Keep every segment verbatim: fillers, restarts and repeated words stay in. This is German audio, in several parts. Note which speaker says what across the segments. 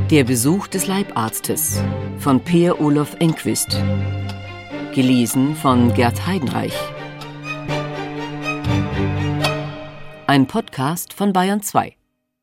Speaker 1: Der Besuch des Leibarztes von Peer Olof Enquist. Gelesen von Gerd Heidenreich. Ein Podcast von Bayern zwei.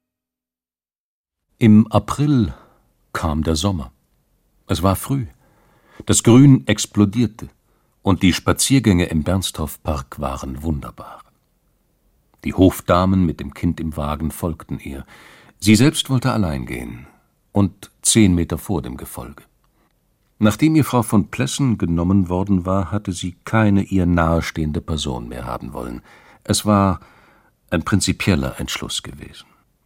Speaker 2: Im April kam der Sommer. Es war früh. Das Grün explodierte und die Spaziergänge im Bernstorff-Park waren wunderbar. Die Hofdamen mit dem Kind im Wagen folgten ihr. Sie selbst wollte allein gehen und zehn Meter vor dem Gefolge. Nachdem ihr Frau von Plessen genommen worden war, hatte sie keine ihr nahestehende Person mehr haben wollen. Es war ein prinzipieller Entschluss gewesen.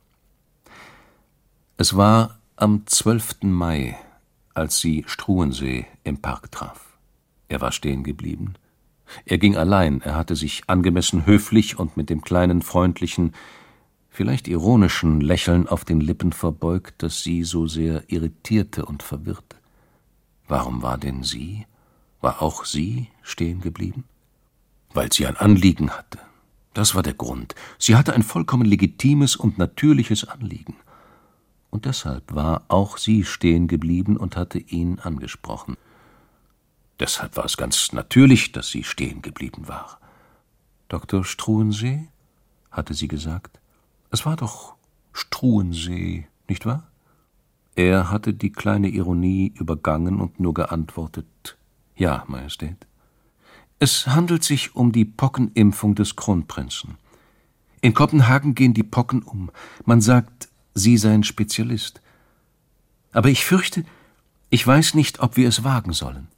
Speaker 2: Es war am zwölften Mai, als sie Struensee im Park traf. Er war stehen geblieben. Er ging allein, er hatte sich angemessen höflich und mit dem kleinen, freundlichen, vielleicht ironischen Lächeln auf den Lippen verbeugt, das sie so sehr irritierte und verwirrte. Warum war denn sie, war auch sie stehen geblieben? Weil sie ein Anliegen hatte. Das war der Grund. Sie hatte ein vollkommen legitimes und natürliches Anliegen. Und deshalb war auch sie stehen geblieben und hatte ihn angesprochen. Deshalb war es ganz natürlich, dass sie stehen geblieben war. »Doktor Struensee?« hatte sie gesagt. »Es war doch Struensee, nicht wahr?« Er hatte die kleine Ironie übergangen und nur geantwortet, »Ja, Majestät.« »Es handelt sich um die Pockenimpfung des Kronprinzen. In Kopenhagen gehen die Pocken um. Man sagt, Sie seien Spezialist. Aber ich fürchte, ich weiß nicht, ob wir es wagen sollen.«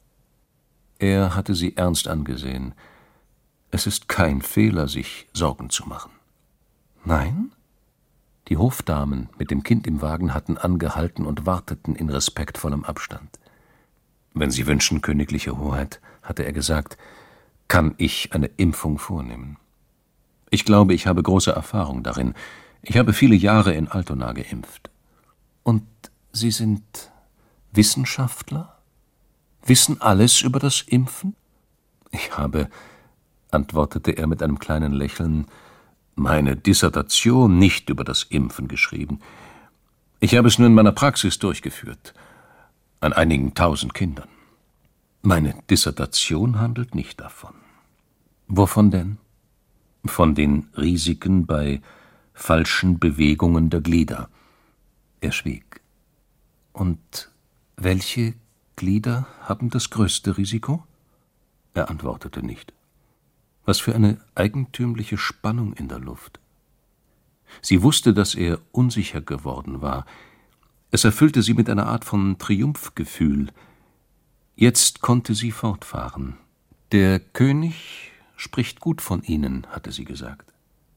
Speaker 2: Er hatte sie ernst angesehen. »Es ist kein Fehler, sich Sorgen zu machen.« »Nein?« Die Hofdamen mit dem Kind im Wagen hatten angehalten und warteten in respektvollem Abstand. »Wenn Sie wünschen, königliche Hoheit«, hatte er gesagt, »kann ich eine Impfung vornehmen. Ich glaube, ich habe große Erfahrung darin. Ich habe viele Jahre in Altona geimpft.« »Und Sie sind Wissenschaftler? Wissen alles über das Impfen?« »Ich habe«, antwortete er mit einem kleinen Lächeln, »meine Dissertation nicht über das Impfen geschrieben. Ich habe es nur in meiner Praxis durchgeführt, an einigen tausend Kindern. Meine Dissertation handelt nicht davon.« »Wovon denn?« »Von den Risiken bei falschen Bewegungen der Glieder.« Er schwieg. »Und welche Glieder haben das größte Risiko?« Er antwortete nicht. Was für eine eigentümliche Spannung in der Luft. Sie wusste, dass er unsicher geworden war. Es erfüllte sie mit einer Art von Triumphgefühl. Jetzt konnte sie fortfahren. »Der König spricht gut von Ihnen«, hatte sie gesagt.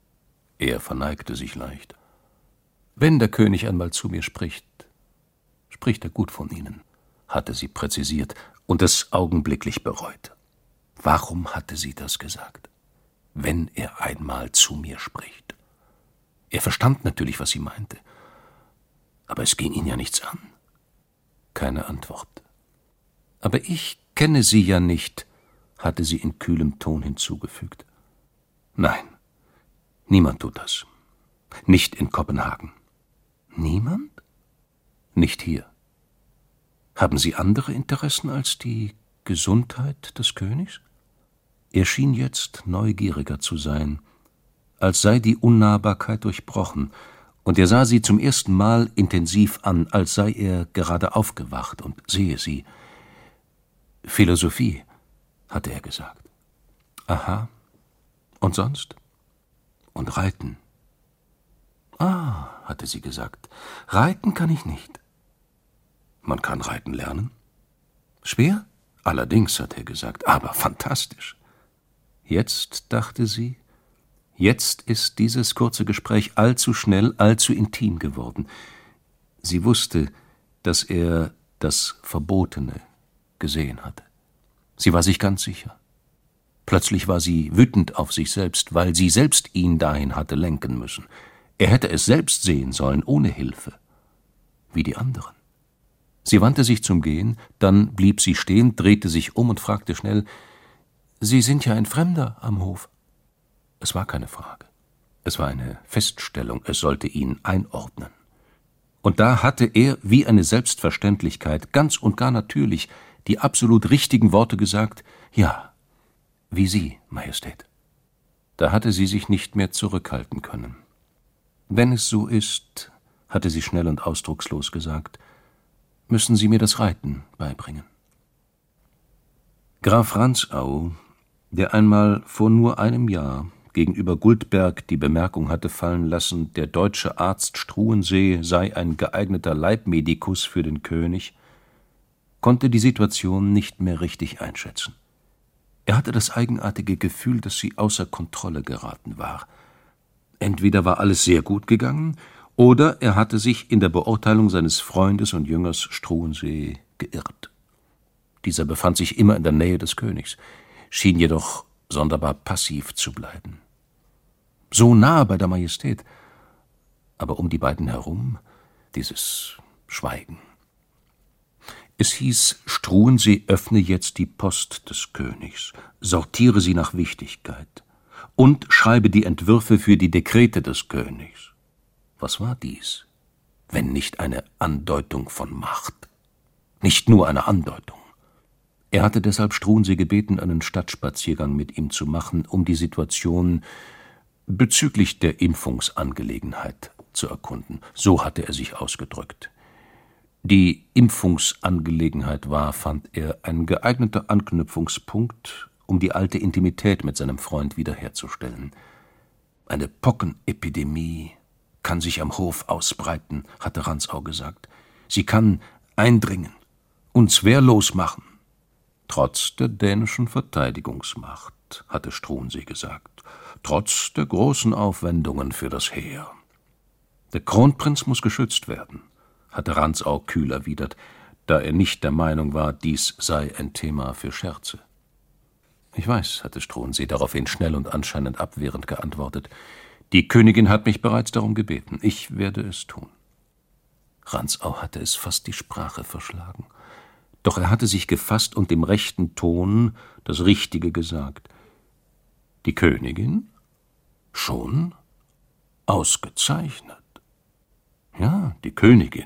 Speaker 2: Er verneigte sich leicht. »Wenn der König einmal zu mir spricht, spricht er gut von Ihnen«, hatte sie präzisiert und es augenblicklich bereut. Warum hatte sie das gesagt? Wenn er einmal zu mir spricht. Er verstand natürlich, was sie meinte. Aber es ging ihn ja nichts an. Keine Antwort. »Aber ich kenne Sie ja nicht«, hatte sie in kühlem Ton hinzugefügt. »Nein, niemand tut das. Nicht in Kopenhagen.« »Niemand?« »Nicht hier. Haben Sie andere Interessen als die Gesundheit des Königs?« Er schien jetzt neugieriger zu sein, als sei die Unnahbarkeit durchbrochen, und er sah sie zum ersten Mal intensiv an, als sei er gerade aufgewacht und sehe sie. »Philosophie«, hatte er gesagt. »Aha. Und sonst?« »Und Reiten.« »Ah«, hatte sie gesagt, »Reiten kann ich nicht.« »Man kann Reiten lernen.« »Schwer?« »Allerdings«, hat er gesagt, »aber fantastisch.« Jetzt, dachte sie, jetzt ist dieses kurze Gespräch allzu schnell, allzu intim geworden. Sie wusste, dass er das Verbotene gesehen hatte. Sie war sich ganz sicher. Plötzlich war sie wütend auf sich selbst, weil sie selbst ihn dahin hatte lenken müssen. Er hätte es selbst sehen sollen, ohne Hilfe, wie die anderen. Sie wandte sich zum Gehen, dann blieb sie stehen, drehte sich um und fragte schnell, »Sie sind ja ein Fremder am Hof.« Es war keine Frage. Es war eine Feststellung, es sollte ihn einordnen. Und da hatte er wie eine Selbstverständlichkeit, ganz und gar natürlich, die absolut richtigen Worte gesagt: »Ja, wie Sie, Majestät.« Da hatte sie sich nicht mehr zurückhalten können. »Wenn es so ist«, hatte sie schnell und ausdruckslos gesagt, »müssen Sie mir das Reiten beibringen.« Graf Rantzau, der einmal vor nur einem Jahr gegenüber Guldberg die Bemerkung hatte fallen lassen, der deutsche Arzt Struensee sei ein geeigneter Leibmedikus für den König, konnte die Situation nicht mehr richtig einschätzen. Er hatte das eigenartige Gefühl, dass sie außer Kontrolle geraten war. Entweder war alles sehr gut gegangen, oder er hatte sich in der Beurteilung seines Freundes und Jüngers Struensee geirrt. Dieser befand sich immer in der Nähe des Königs, schien jedoch sonderbar passiv zu bleiben. So nahe bei der Majestät, aber um die beiden herum dieses Schweigen. Es hieß, Struensee öffne jetzt die Post des Königs, sortiere sie nach Wichtigkeit und schreibe die Entwürfe für die Dekrete des Königs. Was war dies, wenn nicht eine Andeutung von Macht? Nicht nur eine Andeutung. Er hatte deshalb Struensee gebeten, einen Stadtspaziergang mit ihm zu machen, um die Situation bezüglich der Impfungsangelegenheit zu erkunden. So hatte er sich ausgedrückt. Die Impfungsangelegenheit war, fand er, ein geeigneter Anknüpfungspunkt, um die alte Intimität mit seinem Freund wiederherzustellen. Eine Pockenepidemie kann sich am Hof ausbreiten, hatte Rantzau gesagt. Sie kann eindringen, uns wehrlos machen. Trotz der dänischen Verteidigungsmacht, hatte Struensee gesagt, trotz der großen Aufwendungen für das Heer. Der Kronprinz muss geschützt werden, hatte Rantzau kühl erwidert, da er nicht der Meinung war, dies sei ein Thema für Scherze. »Ich weiß«, hatte Struensee daraufhin schnell und anscheinend abwehrend geantwortet, »die Königin hat mich bereits darum gebeten. Ich werde es tun.« Rantzau hatte es fast die Sprache verschlagen. Doch er hatte sich gefasst und im rechten Ton das Richtige gesagt. »Die Königin? Schon? Ausgezeichnet. Ja, die Königin.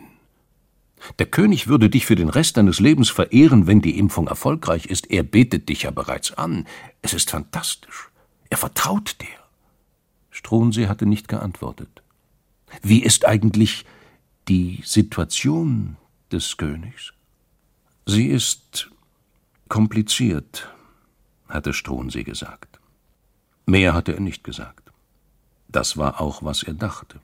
Speaker 2: Der König würde dich für den Rest deines Lebens verehren, wenn die Impfung erfolgreich ist. Er betet dich ja bereits an. Es ist fantastisch. Er vertraut dir.« Struensee hatte nicht geantwortet. »Wie ist eigentlich die Situation des Königs?« »Sie ist kompliziert«, hatte Struensee gesagt. Mehr hatte er nicht gesagt. Das war auch, was er dachte.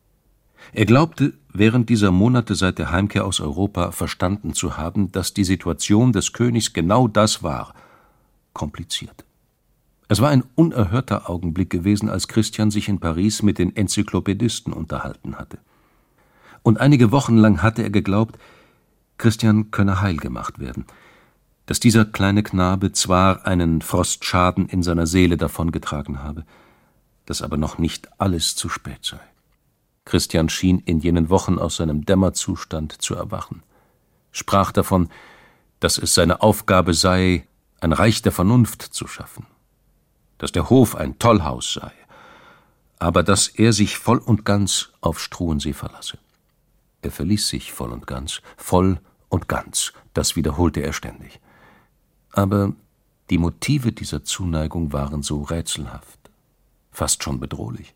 Speaker 2: Er glaubte, während dieser Monate seit der Heimkehr aus Europa verstanden zu haben, dass die Situation des Königs genau das war, kompliziert. Es war ein unerhörter Augenblick gewesen, als Christian sich in Paris mit den Enzyklopädisten unterhalten hatte. Und einige Wochen lang hatte er geglaubt, Christian könne heil gemacht werden, dass dieser kleine Knabe zwar einen Frostschaden in seiner Seele davongetragen habe, dass aber noch nicht alles zu spät sei. Christian schien in jenen Wochen aus seinem Dämmerzustand zu erwachen, sprach davon, dass es seine Aufgabe sei, ein Reich der Vernunft zu schaffen, dass der Hof ein Tollhaus sei, aber dass er sich voll und ganz auf Struensee verlasse. Er verließ sich voll und ganz, voll und ganz, das wiederholte er ständig. Aber die Motive dieser Zuneigung waren so rätselhaft, fast schon bedrohlich.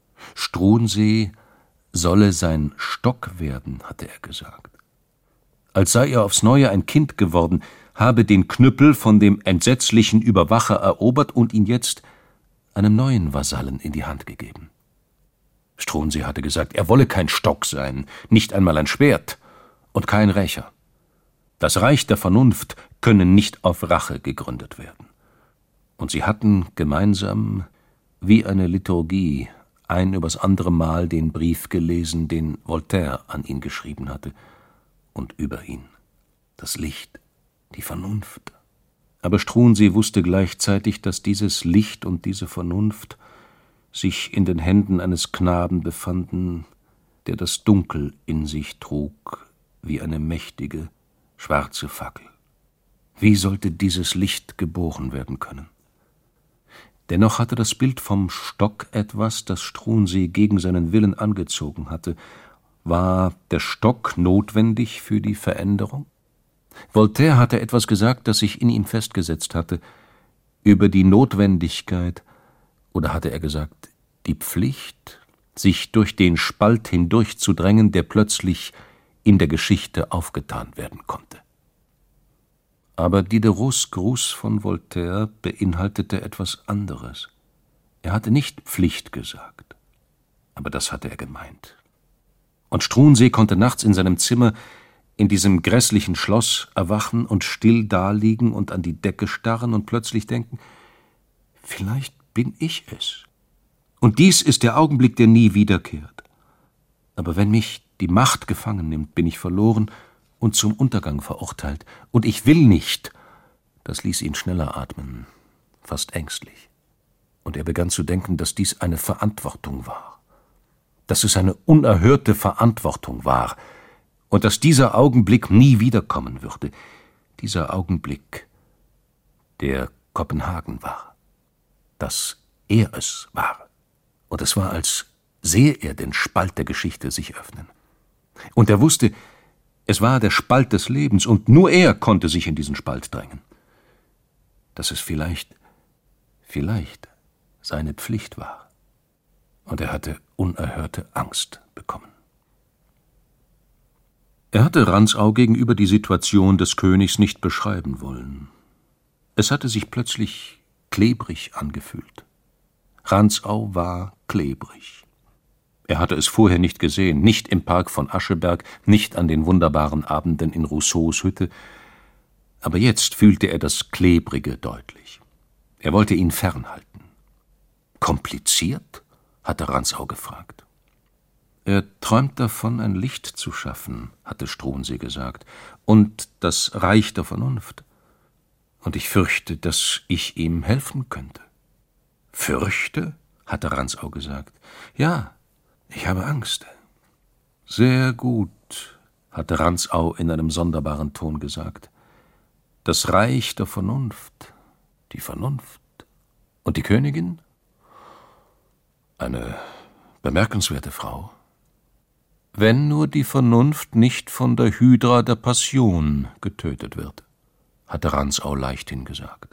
Speaker 2: Struensee solle sein Stock werden, hatte er gesagt. Als sei er aufs Neue ein Kind geworden, habe den Knüppel von dem entsetzlichen Überwacher erobert und ihn jetzt einem neuen Vasallen in die Hand gegeben. Struensee hatte gesagt, er wolle kein Stock sein, nicht einmal ein Schwert und kein Rächer. Das Reich der Vernunft könne nicht auf Rache gegründet werden. Und sie hatten gemeinsam, wie eine Liturgie, ein übers andere Mal den Brief gelesen, den Voltaire an ihn geschrieben hatte, und über ihn das Licht, die Vernunft. Aber Struensee wusste gleichzeitig, dass dieses Licht und diese Vernunft sich in den Händen eines Knaben befanden, der das Dunkel in sich trug, wie eine mächtige, schwarze Fackel. Wie sollte dieses Licht geboren werden können? Dennoch hatte das Bild vom Stock etwas, das Struensee gegen seinen Willen angezogen hatte, War der Stock notwendig für die Veränderung? Voltaire hatte etwas gesagt, das sich in ihm festgesetzt hatte, über die Notwendigkeit, oder hatte er gesagt, die Pflicht, sich durch den Spalt hindurchzudrängen, der plötzlich in der Geschichte aufgetan werden konnte. Aber Diderots Gruß von Voltaire beinhaltete etwas anderes. Er hatte nicht Pflicht gesagt, aber das hatte er gemeint. Und Struensee konnte nachts in seinem Zimmer in diesem grässlichen Schloss erwachen und still daliegen und an die Decke starren und plötzlich denken, vielleicht bin ich es. Und dies ist der Augenblick, der nie wiederkehrt. Aber wenn mich die Macht gefangen nimmt, bin ich verloren und zum Untergang verurteilt. Und ich will nicht. Das ließ ihn schneller atmen, fast ängstlich. Und er begann zu denken, dass dies eine Verantwortung war. Dass es eine unerhörte Verantwortung war. Und dass dieser Augenblick nie wiederkommen würde. Dieser Augenblick, der Kopenhagen war. Dass er es war. Und es war, als sehe er den Spalt der Geschichte sich öffnen. Und er wusste, es war der Spalt des Lebens, und nur er konnte sich in diesen Spalt drängen. Dass es vielleicht, vielleicht seine Pflicht war. Und er hatte unerhörte Angst bekommen. Er hatte Rantzau gegenüber die Situation des Königs nicht beschreiben wollen. Es hatte sich plötzlich klebrig angefühlt. Rantzau war klebrig. Er hatte es vorher nicht gesehen, nicht im Park von Ascheberg, nicht an den wunderbaren Abenden in Rousseaus Hütte, aber jetzt fühlte er das Klebrige deutlich. Er wollte ihn fernhalten. Kompliziert? Hatte Rantzau gefragt. Er träumt davon, ein Licht zu schaffen, hatte Struensee gesagt, und das Reich der Vernunft. Und ich fürchte, dass ich ihm helfen könnte. Fürchte? Hatte Rantzau gesagt. Ja, ich habe Angst. Sehr gut, hatte Rantzau in einem sonderbaren Ton gesagt. Das Reich der Vernunft, die Vernunft. Und die Königin? Eine bemerkenswerte Frau. Wenn nur die Vernunft nicht von der Hydra der Passion getötet wird, hatte Rantzau leichthin gesagt.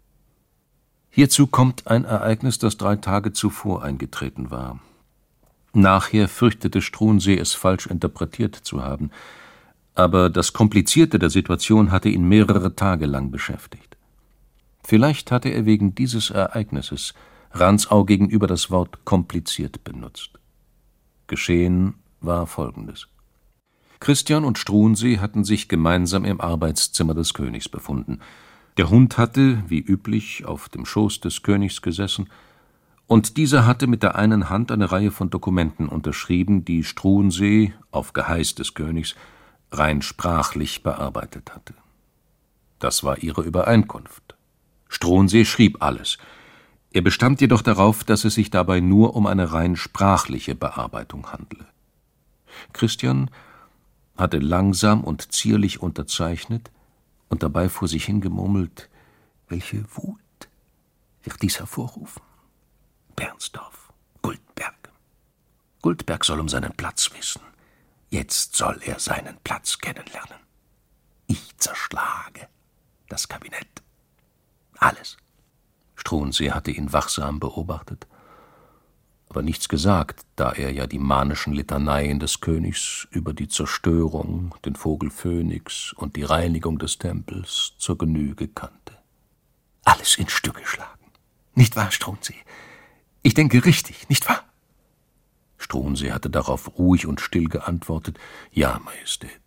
Speaker 2: Hierzu kommt ein Ereignis, das drei Tage zuvor eingetreten war. Nachher fürchtete Struensee, es falsch interpretiert zu haben, aber das Komplizierte der Situation hatte ihn mehrere Tage lang beschäftigt. Vielleicht hatte er wegen dieses Ereignisses Rantzau gegenüber das Wort kompliziert benutzt. Geschehen war Folgendes. Christian und Struensee hatten sich gemeinsam im Arbeitszimmer des Königs befunden. Der Hund hatte, wie üblich, auf dem Schoß des Königs gesessen, und dieser hatte mit der einen Hand eine Reihe von Dokumenten unterschrieben, die Struensee, auf Geheiß des Königs, rein sprachlich bearbeitet hatte. Das war ihre Übereinkunft. Struensee schrieb alles. Er bestand jedoch darauf, dass es sich dabei nur um eine rein sprachliche Bearbeitung handle. Christian hatte langsam und zierlich unterzeichnet und dabei vor sich hingemurmelt, welche Wut wird dies hervorrufen? Bernstorff, Guldberg. Guldberg soll um seinen Platz wissen. Jetzt soll er seinen Platz kennenlernen. Ich zerschlage das Kabinett. Alles. Struensee hatte ihn wachsam beobachtet, aber nichts gesagt, da er ja die manischen Litaneien des Königs über die Zerstörung, den Vogel Phönix und die Reinigung des Tempels zur Genüge kannte. Alles in Stücke schlagen. Nicht wahr, Struensee? Ich denke richtig, nicht wahr? Struensee hatte darauf ruhig und still geantwortet, ja, Majestät.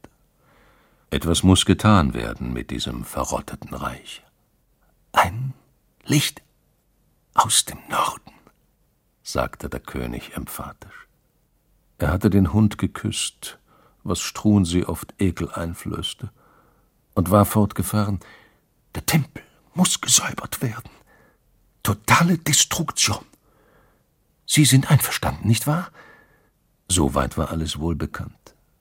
Speaker 2: Etwas muss getan werden mit diesem verrotteten Reich. Ein Licht aus dem Norden, sagte der König emphatisch. Er hatte den Hund geküsst, was Struensee oft Ekel einflößte, und war fortgefahren, der Tempel muss gesäubert werden. Totale Destruktion. Sie sind einverstanden, nicht wahr? Soweit war alles wohl bekannt.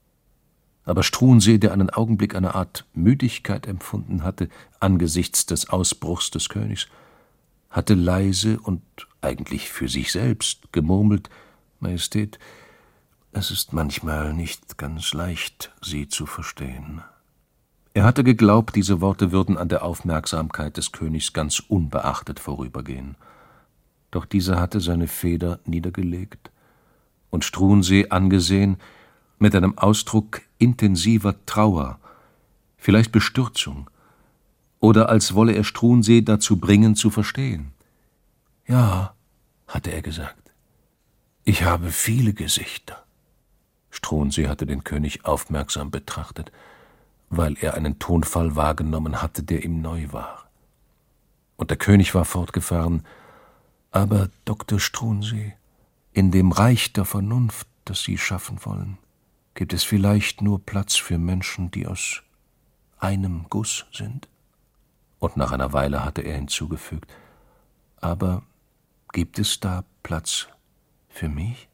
Speaker 2: Aber Struensee, der einen Augenblick eine Art Müdigkeit empfunden hatte angesichts des Ausbruchs des Königs, hatte leise und eigentlich für sich selbst gemurmelt, Majestät, Es ist manchmal nicht ganz leicht, sie zu verstehen. Er hatte geglaubt, diese Worte würden an der Aufmerksamkeit des Königs ganz unbeachtet vorübergehen. Doch dieser hatte seine Feder niedergelegt und Struensee angesehen mit einem Ausdruck intensiver Trauer, vielleicht Bestürzung, oder als wolle er Struensee dazu bringen, zu verstehen. »Ja«, hatte er gesagt, »ich habe viele Gesichter.« Struensee hatte den König aufmerksam betrachtet, weil er einen Tonfall wahrgenommen hatte, der ihm neu war. Und der König war fortgefahren, »Aber, Doktor Struensee, in dem Reich der Vernunft, das Sie schaffen wollen, gibt es vielleicht nur Platz für Menschen, die aus einem Guss sind?« Und nach einer Weile hatte er hinzugefügt, »Aber gibt es da Platz für mich?«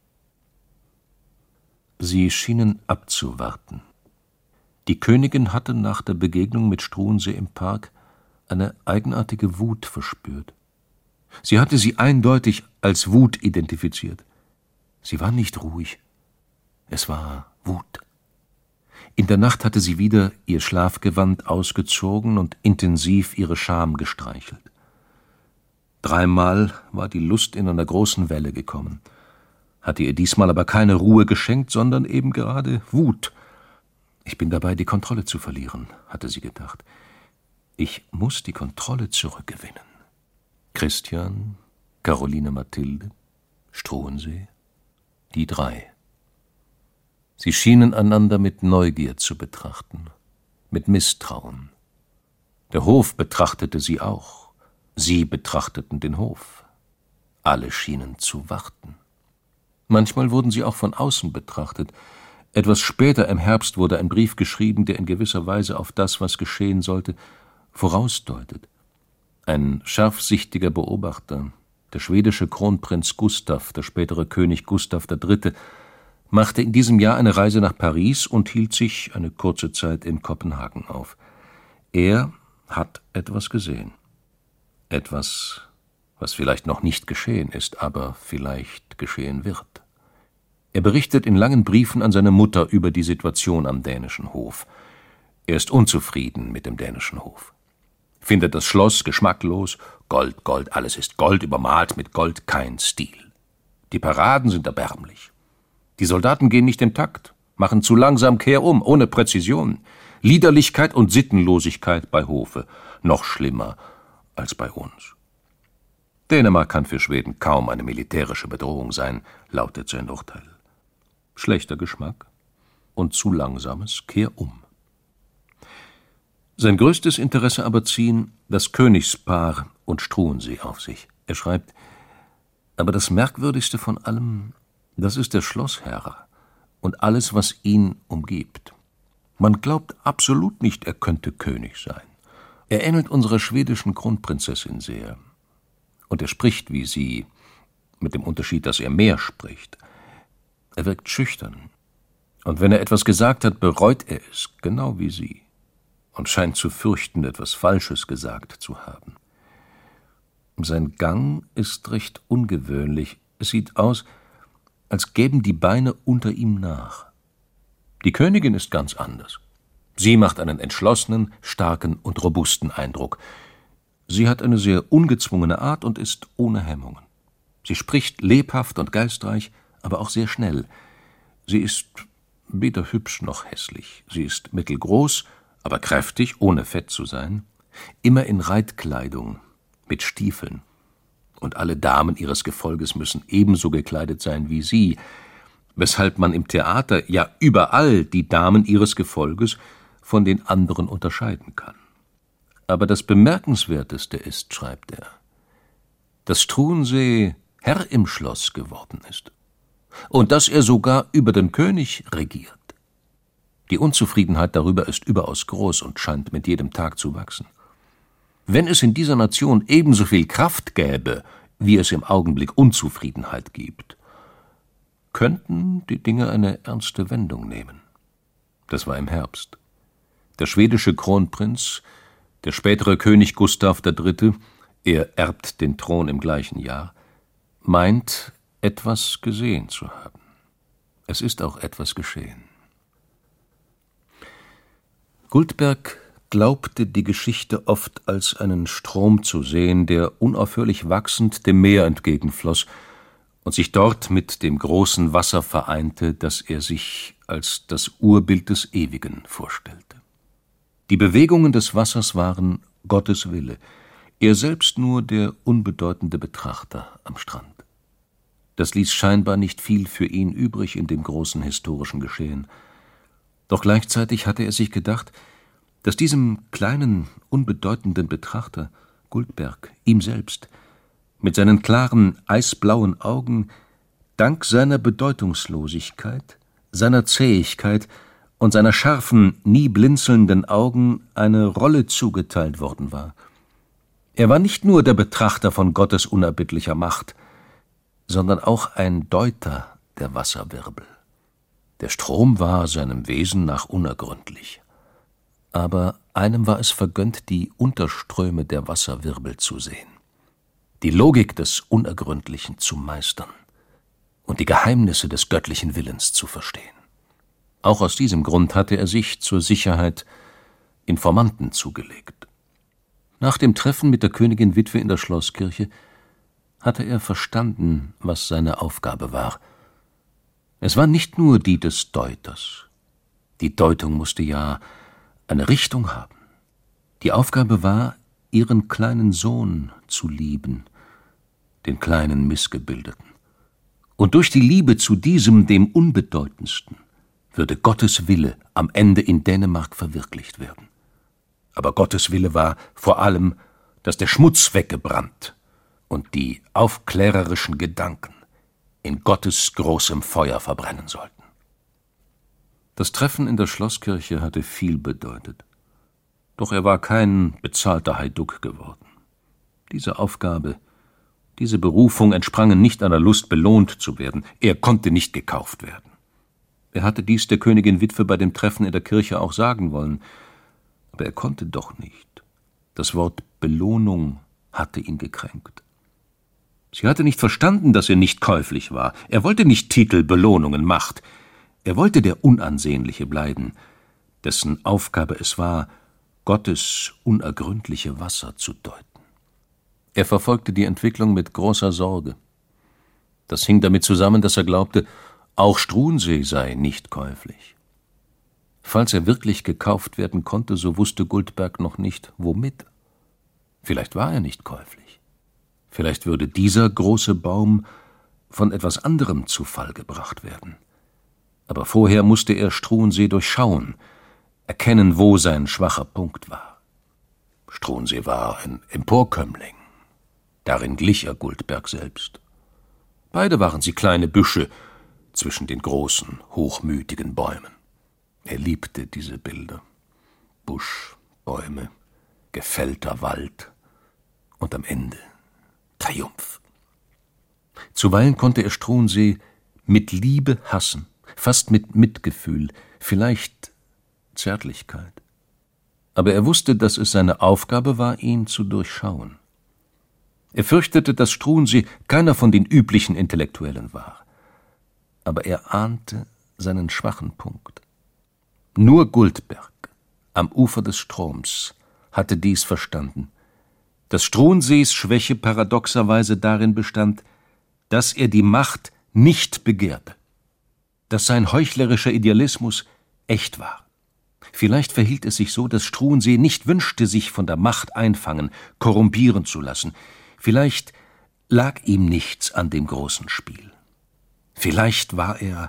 Speaker 2: Sie schienen abzuwarten. Die Königin hatte nach der Begegnung mit Struensee im Park eine eigenartige Wut verspürt. Sie hatte sie eindeutig als Wut identifiziert. Sie war nicht ruhig. Es war Wut. In der Nacht hatte sie wieder ihr Schlafgewand ausgezogen und intensiv ihre Scham gestreichelt. Dreimal war die Lust in einer großen Welle gekommen, hatte ihr diesmal aber keine Ruhe geschenkt, sondern eben gerade Wut. »Ich bin dabei, die Kontrolle zu verlieren«, hatte sie gedacht. »Ich muss die Kontrolle zurückgewinnen.« Christian, Caroline Mathilde, Struensee, die drei. Sie schienen einander mit Neugier zu betrachten, mit Misstrauen. Der Hof betrachtete sie auch, sie betrachteten den Hof. Alle schienen zu warten. Manchmal wurden sie auch von außen betrachtet. Etwas später im Herbst wurde ein Brief geschrieben, der in gewisser Weise auf das, was geschehen sollte, vorausdeutet. Ein scharfsichtiger Beobachter, der schwedische Kronprinz Gustav, der spätere König Gustav der Dritte, machte in diesem Jahr eine Reise nach Paris und hielt sich eine kurze Zeit in Kopenhagen auf. Er hat etwas gesehen. Etwas, was vielleicht noch nicht geschehen ist, aber vielleicht geschehen wird. Er berichtet in langen Briefen an seine Mutter über die Situation am dänischen Hof. Er ist unzufrieden mit dem dänischen Hof. Findet das Schloss geschmacklos, Gold, Gold, alles ist Gold, übermalt mit Gold, kein Stil. Die Paraden sind erbärmlich. Die Soldaten gehen nicht im Takt, machen zu langsam kehrum, ohne Präzision. Liederlichkeit und Sittenlosigkeit bei Hofe, noch schlimmer als bei uns. Dänemark kann für Schweden kaum eine militärische Bedrohung sein, lautet sein Urteil. Schlechter Geschmack und zu langsames Kehrum. Sein größtes Interesse aber ziehen das Königspaar und Struensee auf sich. Er schreibt, aber das Merkwürdigste von allem, das ist der Schlossherr und alles, was ihn umgibt. Man glaubt absolut nicht, er könnte König sein. Er ähnelt unserer schwedischen Kronprinzessin sehr. Und er spricht wie sie, mit dem Unterschied, dass er mehr spricht. Er wirkt schüchtern. Und wenn er etwas gesagt hat, bereut er es, genau wie sie. Und scheint zu fürchten, etwas Falsches gesagt zu haben. Sein Gang ist recht ungewöhnlich. Es sieht aus, als gäben die Beine unter ihm nach. Die Königin ist ganz anders. Sie macht einen entschlossenen, starken und robusten Eindruck. Sie hat eine sehr ungezwungene Art und ist ohne Hemmungen. Sie spricht lebhaft und geistreich, aber auch sehr schnell. Sie ist weder hübsch noch hässlich. Sie ist mittelgroß, aber kräftig, ohne fett zu sein, immer in Reitkleidung, mit Stiefeln. Und alle Damen ihres Gefolges müssen ebenso gekleidet sein wie sie, weshalb man im Theater, ja überall, die Damen ihres Gefolges von den anderen unterscheiden kann. Aber das Bemerkenswerteste ist, schreibt er, dass Struensee Herr im Schloss geworden ist und dass er sogar über den König regiert. Die Unzufriedenheit darüber ist überaus groß und scheint mit jedem Tag zu wachsen. Wenn es in dieser Nation ebenso viel Kraft gäbe, wie es im Augenblick Unzufriedenheit gibt, könnten die Dinge eine ernste Wendung nehmen. Das war im Herbst. Der schwedische Kronprinz, der spätere König Gustav der Dritte, er erbt den Thron im gleichen Jahr, meint, etwas gesehen zu haben. Es ist auch etwas geschehen. Guldberg glaubte, die Geschichte oft als einen Strom zu sehen, der unaufhörlich wachsend dem Meer entgegenfloss und sich dort mit dem großen Wasser vereinte, das er sich als das Urbild des Ewigen vorstellte. Die Bewegungen des Wassers waren Gottes Wille, er selbst nur der unbedeutende Betrachter am Strand. Das ließ scheinbar nicht viel für ihn übrig in dem großen historischen Geschehen. Doch gleichzeitig hatte er sich gedacht, dass diesem kleinen, unbedeutenden Betrachter, Guldberg, ihm selbst, mit seinen klaren, eisblauen Augen, dank seiner Bedeutungslosigkeit, seiner Zähigkeit und seiner scharfen, nie blinzelnden Augen eine Rolle zugeteilt worden war. Er war nicht nur der Betrachter von Gottes unerbittlicher Macht, sondern auch ein Deuter der Wasserwirbel. Der Strom war seinem Wesen nach unergründlich. Aber einem war es vergönnt, die Unterströme der Wasserwirbel zu sehen, die Logik des Unergründlichen zu meistern und die Geheimnisse des göttlichen Willens zu verstehen. Auch aus diesem Grund hatte er sich zur Sicherheit Informanten zugelegt. Nach dem Treffen mit der Königin Witwe in der Schlosskirche hatte er verstanden, was seine Aufgabe war. Es war nicht nur die des Deuters. Die Deutung musste ja eine Richtung haben. Die Aufgabe war, ihren kleinen Sohn zu lieben, den kleinen Missgebildeten. Und durch die Liebe zu diesem, dem Unbedeutendsten, würde Gottes Wille am Ende in Dänemark verwirklicht werden. Aber Gottes Wille war vor allem, dass der Schmutz weggebrannt und die aufklärerischen Gedanken in Gottes großem Feuer verbrennen sollten. Das Treffen in der Schlosskirche hatte viel bedeutet. Doch er war kein bezahlter Heiduck geworden. Diese Aufgabe, diese Berufung entsprangen nicht einer Lust, belohnt zu werden. Er konnte nicht gekauft werden. Er hatte dies der Königin Witwe bei dem Treffen in der Kirche auch sagen wollen, aber er konnte doch nicht. Das Wort Belohnung hatte ihn gekränkt. Sie hatte nicht verstanden, dass er nicht käuflich war. Er wollte nicht Titel, Belohnungen, Macht. Er wollte der Unansehnliche bleiben, dessen Aufgabe es war, Gottes unergründliche Wasser zu deuten. Er verfolgte die Entwicklung mit großer Sorge. Das hing damit zusammen, dass er glaubte, auch Struensee sei nicht käuflich. Falls er wirklich gekauft werden konnte, so wusste Guldberg noch nicht, womit. Vielleicht war er nicht käuflich. Vielleicht würde dieser große Baum von etwas anderem zu Fall gebracht werden. Aber vorher musste er Struensee durchschauen, erkennen, wo sein schwacher Punkt war. Struensee war ein Emporkömmling. Darin glich er Guldberg selbst. Beide waren sie kleine Büsche zwischen den großen, hochmütigen Bäumen. Er liebte diese Bilder. Busch, Bäume, gefällter Wald und am Ende Triumph. Zuweilen konnte er Struensee mit Liebe hassen, fast mit Mitgefühl, vielleicht Zärtlichkeit. Aber er wusste, dass es seine Aufgabe war, ihn zu durchschauen. Er fürchtete, dass Struensee keiner von den üblichen Intellektuellen war. Aber er ahnte seinen schwachen Punkt. Nur Guldberg, am Ufer des Stroms, hatte dies verstanden, dass Struensees Schwäche paradoxerweise darin bestand, dass er die Macht nicht begehrte, dass sein heuchlerischer Idealismus echt war. Vielleicht verhielt es sich so, dass Struensee nicht wünschte, sich von der Macht einfangen, korrumpieren zu lassen. Vielleicht lag ihm nichts an dem großen Spiel. Vielleicht war er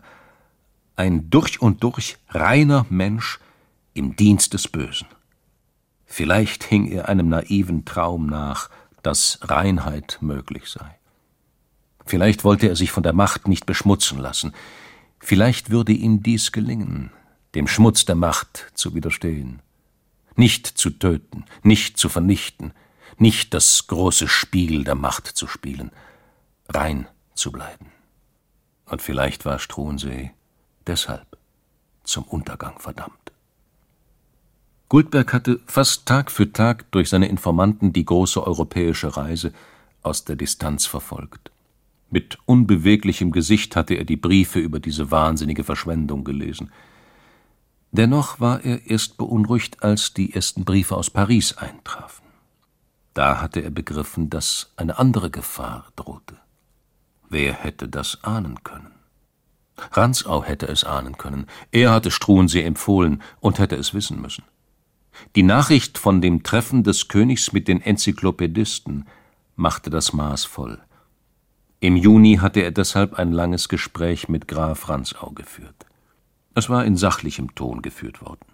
Speaker 2: ein durch und durch reiner Mensch im Dienst des Bösen. Vielleicht hing er einem naiven Traum nach, dass Reinheit möglich sei. Vielleicht wollte er sich von der Macht nicht beschmutzen lassen. Vielleicht würde ihm dies gelingen, dem Schmutz der Macht zu widerstehen. Nicht zu töten, nicht zu vernichten, nicht das große Spiel der Macht zu spielen, rein zu bleiben. Und vielleicht war Struensee deshalb zum Untergang verdammt. Guldberg hatte fast Tag für Tag durch seine Informanten die große europäische Reise aus der Distanz verfolgt. Mit unbeweglichem Gesicht hatte er die Briefe über diese wahnsinnige Verschwendung gelesen. Dennoch war er erst beunruhigt, als die ersten Briefe aus Paris eintrafen. Da hatte er begriffen, dass eine andere Gefahr drohte. Wer hätte das ahnen können? Rantzau hätte es ahnen können. Er hatte Struensee empfohlen und hätte es wissen müssen. Die Nachricht von dem Treffen des Königs mit den Enzyklopädisten machte das Maß voll. Im Juni hatte er deshalb ein langes Gespräch mit Graf Rantzau geführt. Es war in sachlichem Ton geführt worden.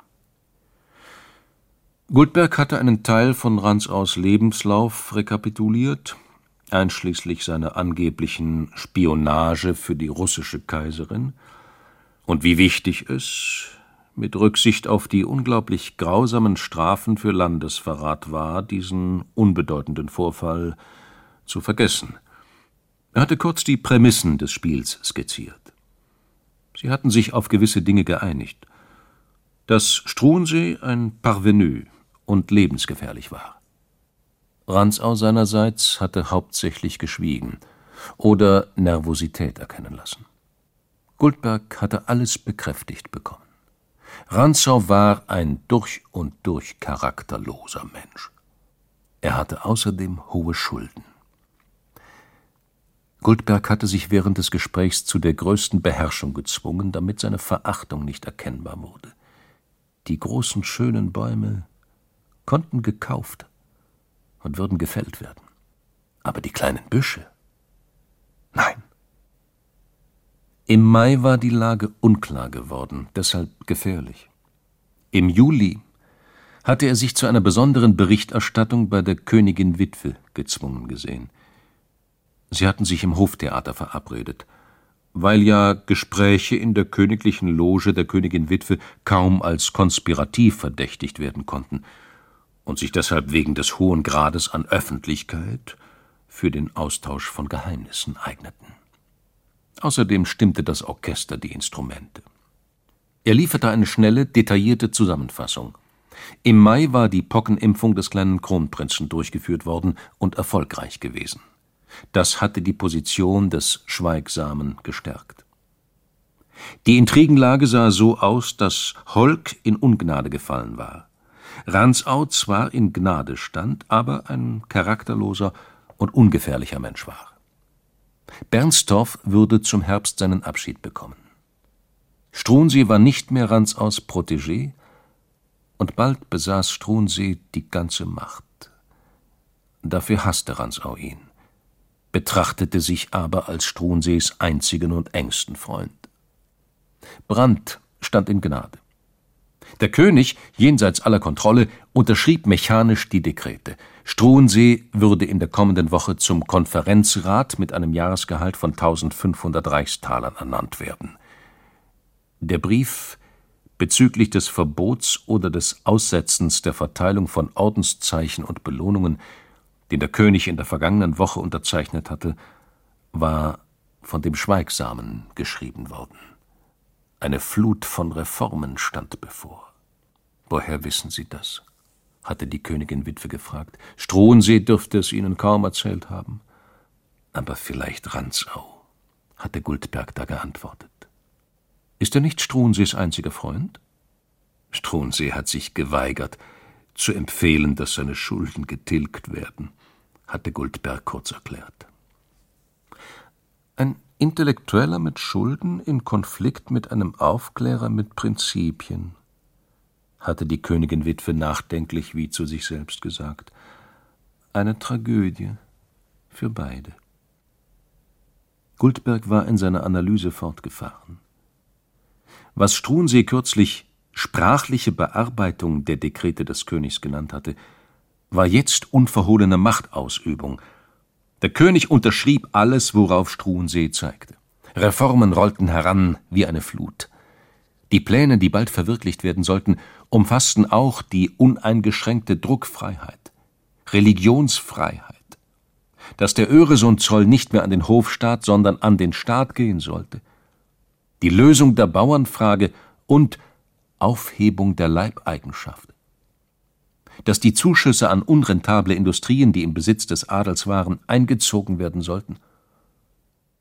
Speaker 2: Guldberg hatte einen Teil von Rantzaus Lebenslauf rekapituliert, einschließlich seiner angeblichen Spionage für die russische Kaiserin, und wie wichtig es, mit Rücksicht auf die unglaublich grausamen Strafen für Landesverrat war, diesen unbedeutenden Vorfall zu vergessen. Er hatte kurz die Prämissen des Spiels skizziert. Sie hatten sich auf gewisse Dinge geeinigt, dass Struensee ein Parvenu und lebensgefährlich war. Rantzau seinerseits hatte hauptsächlich geschwiegen oder Nervosität erkennen lassen. Guldberg hatte alles bekräftigt bekommen. Rantzau war ein durch und durch charakterloser Mensch. Er hatte außerdem hohe Schulden. Guldberg hatte sich während des Gesprächs zu der größten Beherrschung gezwungen, damit seine Verachtung nicht erkennbar wurde. Die großen, schönen Bäume konnten gekauft und würden gefällt werden. Aber die kleinen Büsche? Nein. Im Mai war die Lage unklar geworden, deshalb gefährlich. Im Juli hatte er sich zu einer besonderen Berichterstattung bei der Königin Witwe gezwungen gesehen. Sie hatten sich im Hoftheater verabredet, weil ja Gespräche in der königlichen Loge der Königin Witwe kaum als konspirativ verdächtigt werden konnten und sich deshalb wegen des hohen Grades an Öffentlichkeit für den Austausch von Geheimnissen eigneten. Außerdem stimmte das Orchester die Instrumente. Er lieferte eine schnelle, detaillierte Zusammenfassung. Im Mai war die Pockenimpfung des kleinen Kronprinzen durchgeführt worden und erfolgreich gewesen. Das hatte die Position des Schweigsamen gestärkt. Die Intrigenlage sah so aus, dass Holk in Ungnade gefallen war. Rantzau zwar in Gnade stand, aber ein charakterloser und ungefährlicher Mensch war. Bernstorff würde zum Herbst seinen Abschied bekommen. Struensee war nicht mehr Rantzaus Protégé, und bald besaß Struensee die ganze Macht. Dafür hasste Rantzau ihn, betrachtete sich aber als Struensees einzigen und engsten Freund. Brandt stand in Gnade. Der König, jenseits aller Kontrolle, unterschrieb mechanisch die Dekrete. Struensee würde in der kommenden Woche zum Konferenzrat mit einem Jahresgehalt von tausendfünfhundert Reichstalern ernannt werden. Der Brief bezüglich des Verbots oder des Aussetzens der Verteilung von Ordenszeichen und Belohnungen, den der König in der vergangenen Woche unterzeichnet hatte, war von dem Schweigsamen geschrieben worden. Eine Flut von Reformen stand bevor. »Woher wissen Sie das?« hatte die Königin Witwe gefragt. »Struensee dürfte es Ihnen kaum erzählt haben.« »Aber vielleicht Rantzau«, hatte Guldberg da geantwortet. »Ist er nicht Struensees einziger Freund?« »Struensee hat sich geweigert, zu empfehlen, dass seine Schulden getilgt werden«, hatte Guldberg kurz erklärt. Ein Intellektueller mit Schulden in Konflikt mit einem Aufklärer mit Prinzipien, hatte die Königin Witwe nachdenklich wie zu sich selbst gesagt. Eine Tragödie für beide. Guldberg war in seiner Analyse fortgefahren. Was Struensee kürzlich sprachliche Bearbeitung der Dekrete des Königs genannt hatte, war jetzt unverhohlene Machtausübung. Der König unterschrieb alles, worauf Struensee zeigte. Reformen rollten heran wie eine Flut. Die Pläne, die bald verwirklicht werden sollten, umfassten auch die uneingeschränkte Druckfreiheit, Religionsfreiheit, dass der Öresundzoll nicht mehr an den Hofstaat, sondern an den Staat gehen sollte, die Lösung der Bauernfrage und Aufhebung der Leibeigenschaft, dass die Zuschüsse an unrentable Industrien, die im Besitz des Adels waren, eingezogen werden sollten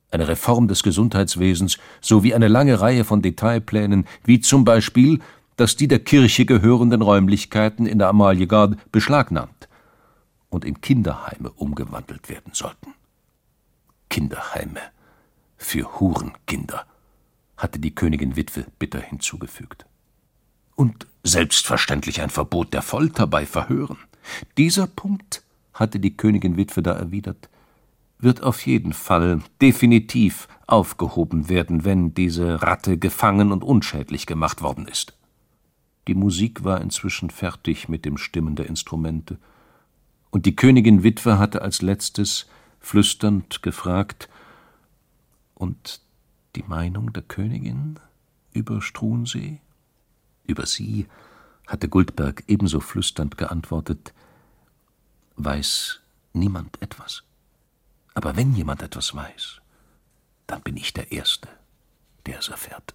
Speaker 2: eine Reform des Gesundheitswesens sowie eine lange Reihe von Detailplänen, wie zum Beispiel, dass die der Kirche gehörenden Räumlichkeiten in der Amaliegade beschlagnahmt und in Kinderheime umgewandelt werden sollten. Kinderheime für Hurenkinder, hatte die Königin-Witwe bitter hinzugefügt. Und selbstverständlich ein Verbot der Folter bei Verhören. Dieser Punkt, hatte die Königin-Witwe da erwidert, wird auf jeden Fall definitiv aufgehoben werden, wenn diese Ratte gefangen und unschädlich gemacht worden ist. Die Musik war inzwischen fertig mit dem Stimmen der Instrumente, und die Königin-Witwe hatte als letztes flüsternd gefragt: Und die Meinung der Königin über Struensee? Über sie hatte Guldberg ebenso flüsternd geantwortet: Weiß niemand etwas. Aber wenn jemand etwas weiß, dann bin ich der Erste, der es erfährt.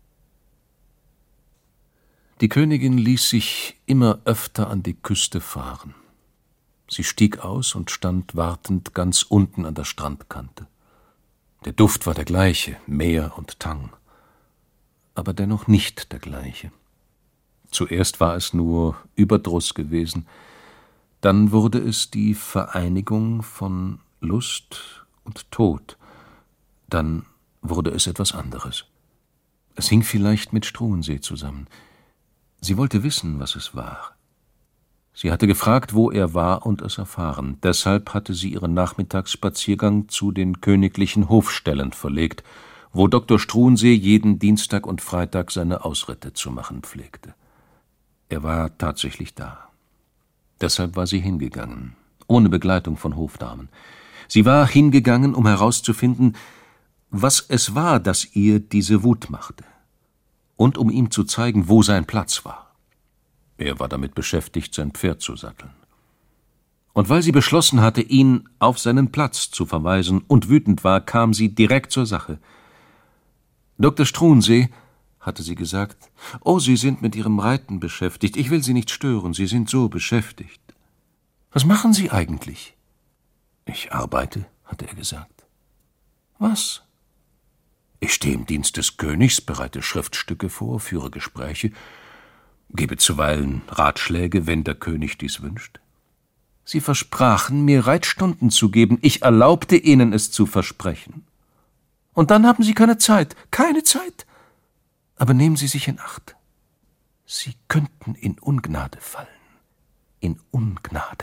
Speaker 2: Die Königin ließ sich immer öfter an die Küste fahren. Sie stieg aus und stand wartend ganz unten an der Strandkante. Der Duft war der gleiche, Meer und Tang, aber dennoch nicht der gleiche. Zuerst war es nur Überdruss gewesen, dann wurde es die Vereinigung von Lust und Tod, dann wurde es etwas anderes. Es hing vielleicht mit Struensee zusammen. Sie wollte wissen, was es war. Sie hatte gefragt, wo er war, und es erfahren. Deshalb hatte sie ihren Nachmittagsspaziergang zu den königlichen Hofställen verlegt, wo Doktor Struensee jeden Dienstag und Freitag seine Ausritte zu machen pflegte. Er war tatsächlich da. Deshalb war sie hingegangen, ohne Begleitung von Hofdamen. Sie war hingegangen, um herauszufinden, was es war, das ihr diese Wut machte, und um ihm zu zeigen, wo sein Platz war. Er war damit beschäftigt, sein Pferd zu satteln. Und weil sie beschlossen hatte, ihn auf seinen Platz zu verweisen und wütend war, kam sie direkt zur Sache. »Doktor Struensee«, hatte sie gesagt, »oh, Sie sind mit Ihrem Reiten beschäftigt. Ich will Sie nicht stören, Sie sind so beschäftigt.« »Was machen Sie eigentlich?« »Ich arbeite«, hatte er gesagt. »Was?« »Ich stehe im Dienst des Königs, bereite Schriftstücke vor, führe Gespräche, gebe zuweilen Ratschläge, wenn der König dies wünscht.« »Sie versprachen, mir Reitstunden zu geben. Ich erlaubte Ihnen, es zu versprechen. Und dann haben Sie keine Zeit, keine Zeit. Aber nehmen Sie sich in Acht. Sie könnten in Ungnade fallen. In Ungnade.«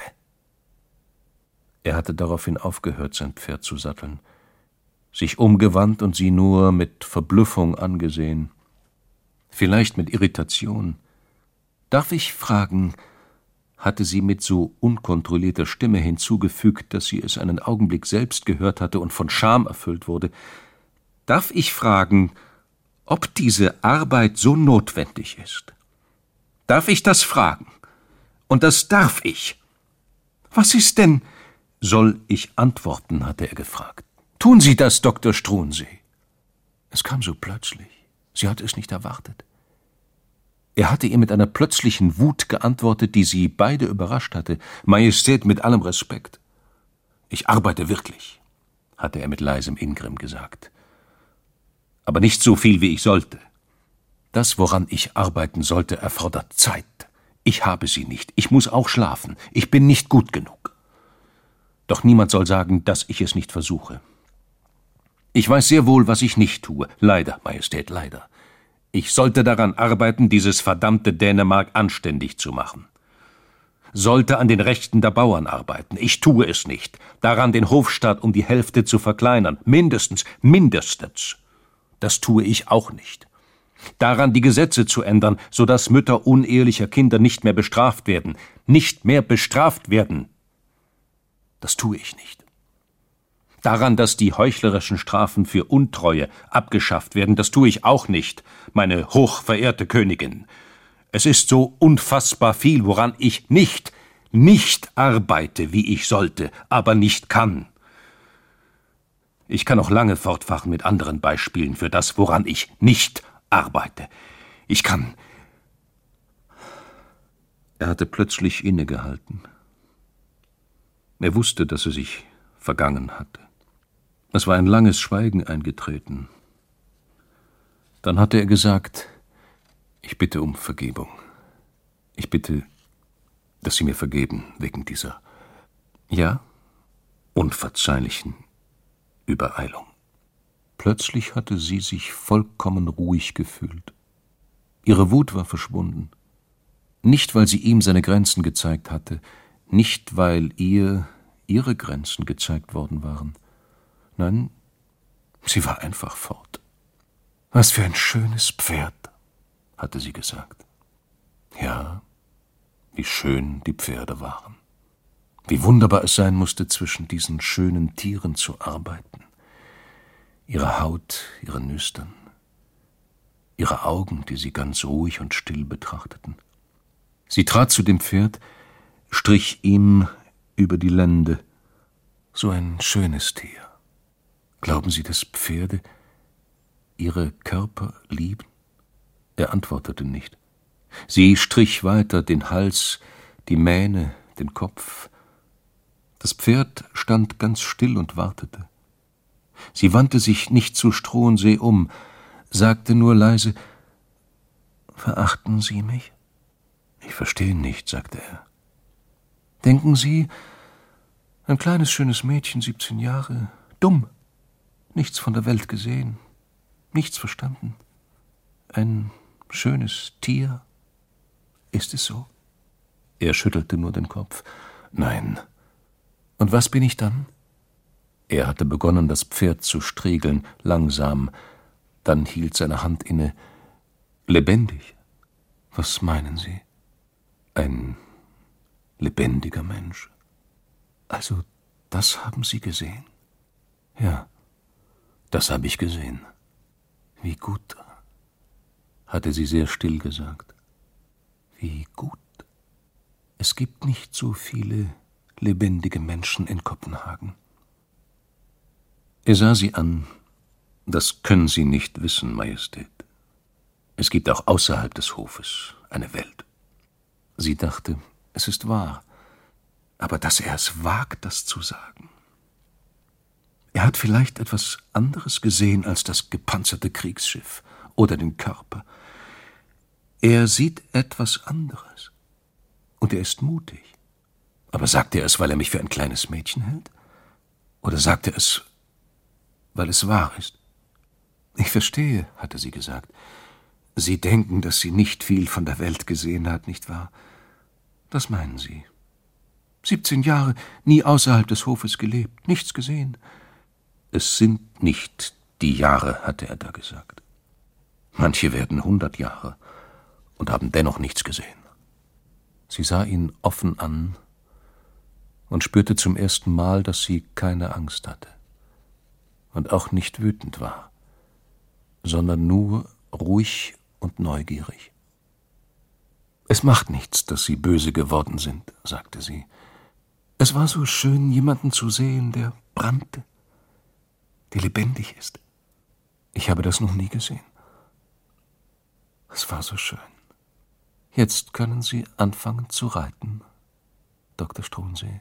Speaker 2: Er hatte daraufhin aufgehört, sein Pferd zu satteln, sich umgewandt und sie nur mit Verblüffung angesehen, vielleicht mit Irritation. »Darf ich fragen«, hatte sie mit so unkontrollierter Stimme hinzugefügt, dass sie es einen Augenblick selbst gehört hatte und von Scham erfüllt wurde, »darf ich fragen, ob diese Arbeit so notwendig ist? Darf ich das fragen? Und das darf ich. Was ist denn?« »Soll ich antworten?«, hatte er gefragt. »Tun Sie das, Doktor Struensee.« Es kam so plötzlich. Sie hatte es nicht erwartet. Er hatte ihr mit einer plötzlichen Wut geantwortet, die sie beide überrascht hatte. »Majestät, mit allem Respekt. Ich arbeite wirklich«, hatte er mit leisem Ingrimm gesagt. »Aber nicht so viel, wie ich sollte. Das, woran ich arbeiten sollte, erfordert Zeit. Ich habe sie nicht. Ich muss auch schlafen. Ich bin nicht gut genug. Doch niemand soll sagen, dass ich es nicht versuche. Ich weiß sehr wohl, was ich nicht tue. Leider, Majestät, leider. Ich sollte daran arbeiten, dieses verdammte Dänemark anständig zu machen. Sollte an den Rechten der Bauern arbeiten. Ich tue es nicht. Daran, den Hofstaat um die Hälfte zu verkleinern. Mindestens, mindestens. Das tue ich auch nicht. Daran, die Gesetze zu ändern, sodass Mütter unehelicher Kinder nicht mehr bestraft werden. Nicht mehr bestraft werden. Das tue ich nicht. Daran, dass die heuchlerischen Strafen für Untreue abgeschafft werden, das tue ich auch nicht, meine hochverehrte Königin. Es ist so unfassbar viel, woran ich nicht, nicht arbeite, wie ich sollte, aber nicht kann. Ich kann auch lange fortfahren mit anderen Beispielen für das, woran ich nicht arbeite. Ich kann... Er hatte plötzlich innegehalten. Er wusste, dass er sich vergangen hatte. Es war ein langes Schweigen eingetreten. Dann hatte er gesagt: »Ich bitte um Vergebung. Ich bitte, dass Sie mir vergeben wegen dieser, ja, unverzeihlichen Übereilung.« Plötzlich hatte sie sich vollkommen ruhig gefühlt. Ihre Wut war verschwunden. Nicht, weil sie ihm seine Grenzen gezeigt hatte, nicht, weil ihr ihre Grenzen gezeigt worden waren. Nein, sie war einfach fort. »Was für ein schönes Pferd«, hatte sie gesagt. Ja, wie schön die Pferde waren. Wie wunderbar es sein musste, zwischen diesen schönen Tieren zu arbeiten. Ihre Haut, ihre Nüstern, ihre Augen, die sie ganz ruhig und still betrachteten. Sie trat zu dem Pferd, strich ihm über die Lende. So ein schönes Tier. Glauben Sie, dass Pferde ihre Körper lieben? Er antwortete nicht. Sie strich weiter den Hals, die Mähne, den Kopf. Das Pferd stand ganz still und wartete. Sie wandte sich nicht zu Struensee um, sagte nur leise: »Verachten Sie mich?« »Ich verstehe nicht«, sagte er. »Denken Sie, ein kleines, schönes Mädchen, siebzehn Jahre, dumm, nichts von der Welt gesehen, nichts verstanden, ein schönes Tier, ist es so?« Er schüttelte nur den Kopf. »Nein.« »Und was bin ich dann?« Er hatte begonnen, das Pferd zu striegeln, langsam. Dann hielt seine Hand inne. »Lebendig? Was meinen Sie?« »Ein lebendiger Mensch.« »Also, das haben Sie gesehen?« »Ja, das habe ich gesehen.« »Wie gut«, hatte sie sehr still gesagt. »Wie gut. Es gibt nicht so viele lebendige Menschen in Kopenhagen.« Er sah sie an. »Das können Sie nicht wissen, Majestät. Es gibt auch außerhalb des Hofes eine Welt.« Sie dachte, es ist wahr, aber dass er es wagt, das zu sagen. Er hat vielleicht etwas anderes gesehen als das gepanzerte Kriegsschiff oder den Körper. Er sieht etwas anderes. Und er ist mutig. Aber sagt er es, weil er mich für ein kleines Mädchen hält? Oder sagt er es, weil es wahr ist? »Ich verstehe«, hatte sie gesagt. »Sie denken, dass sie nicht viel von der Welt gesehen hat, nicht wahr? Das meinen Sie. Siebzehn Jahre, nie außerhalb des Hofes gelebt, nichts gesehen.« »Es sind nicht die Jahre«, hatte er da gesagt. »Manche werden hundert Jahre und haben dennoch nichts gesehen.« Sie sah ihn offen an und spürte zum ersten Mal, dass sie keine Angst hatte und auch nicht wütend war, sondern nur ruhig und neugierig. »Es macht nichts, dass Sie böse geworden sind«, sagte sie. »Es war so schön, jemanden zu sehen, der brannte, der lebendig ist. Ich habe das noch nie gesehen. Es war so schön. Jetzt können Sie anfangen zu reiten, Doktor Struensee.«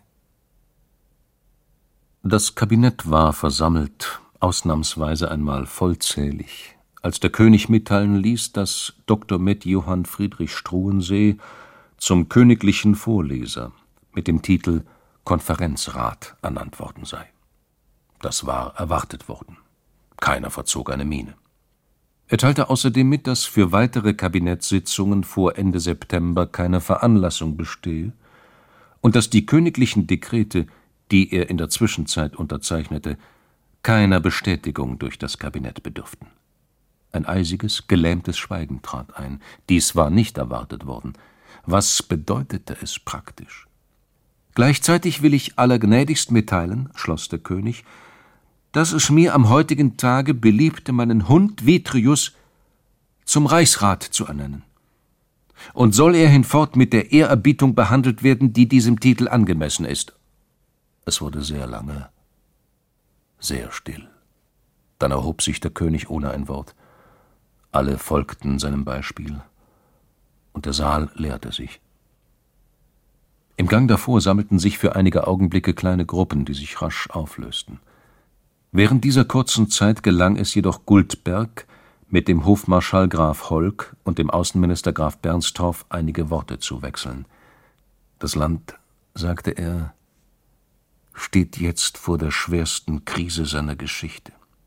Speaker 2: Das Kabinett war versammelt, ausnahmsweise einmal vollzählig, als der König mitteilen ließ, dass Doktor med Johann Friedrich Struensee zum königlichen Vorleser mit dem Titel Konferenzrat ernannt worden sei. Das war erwartet worden. Keiner verzog eine Miene. Er teilte außerdem mit, dass für weitere Kabinettssitzungen vor Ende September keine Veranlassung bestehe und dass die königlichen Dekrete, die er in der Zwischenzeit unterzeichnete, keiner Bestätigung durch das Kabinett bedürften. Ein eisiges, gelähmtes Schweigen trat ein. Dies war nicht erwartet worden. Was bedeutete es praktisch? »Gleichzeitig will ich allergnädigst mitteilen«, schloss der König, »dass es mir am heutigen Tage beliebte, meinen Hund Vitrius zum Reichsrat zu ernennen. Und soll er hinfort mit der Ehrerbietung behandelt werden, die diesem Titel angemessen ist.« Es wurde sehr lange, sehr still. Dann erhob sich der König ohne ein Wort. Alle folgten seinem Beispiel, und der Saal leerte sich. Im Gang davor sammelten sich für einige Augenblicke kleine Gruppen, die sich rasch auflösten. Während dieser kurzen Zeit gelang es jedoch Guldberg, mit dem Hofmarschall Graf Holk und dem Außenminister Graf Bernstorff einige Worte zu wechseln. Das Land, sagte er, steht jetzt vor der schwersten Krise seiner Geschichte.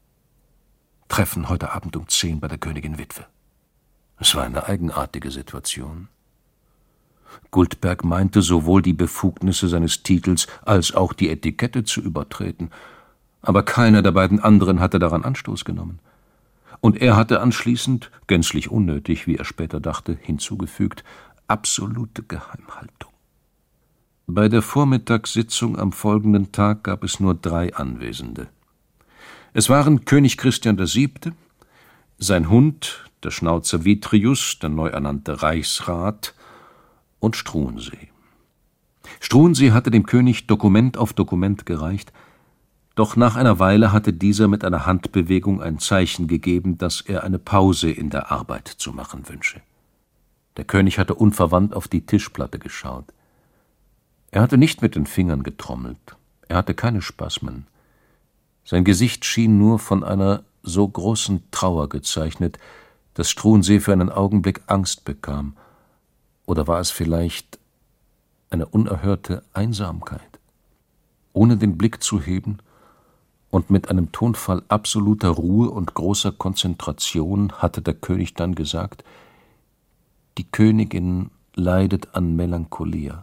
Speaker 2: Treffen heute Abend um zehn bei der Königin Witwe. Es war eine eigenartige Situation. Guldberg meinte, sowohl die Befugnisse seines Titels als auch die Etikette zu übertreten, aber keiner der beiden anderen hatte daran Anstoß genommen. Und er hatte anschließend, gänzlich unnötig, wie er später dachte, hinzugefügt, absolute Geheimhaltung. Bei der Vormittagssitzung am folgenden Tag gab es nur drei Anwesende. Es waren König Christian der Siebte, sein Hund, der Schnauzer Vitrius, der neu ernannte Reichsrat, und Struensee. Struensee hatte dem König Dokument auf Dokument gereicht, doch nach einer Weile hatte dieser mit einer Handbewegung ein Zeichen gegeben, dass er eine Pause in der Arbeit zu machen wünsche. Der König hatte unverwandt auf die Tischplatte geschaut. Er hatte nicht mit den Fingern getrommelt, er hatte keine Spasmen. Sein Gesicht schien nur von einer so großen Trauer gezeichnet, dass Struensee für einen Augenblick Angst bekam. Oder war es vielleicht eine unerhörte Einsamkeit? Ohne den Blick zu heben und mit einem Tonfall absoluter Ruhe und großer Konzentration hatte der König dann gesagt: Die Königin leidet an Melancholia.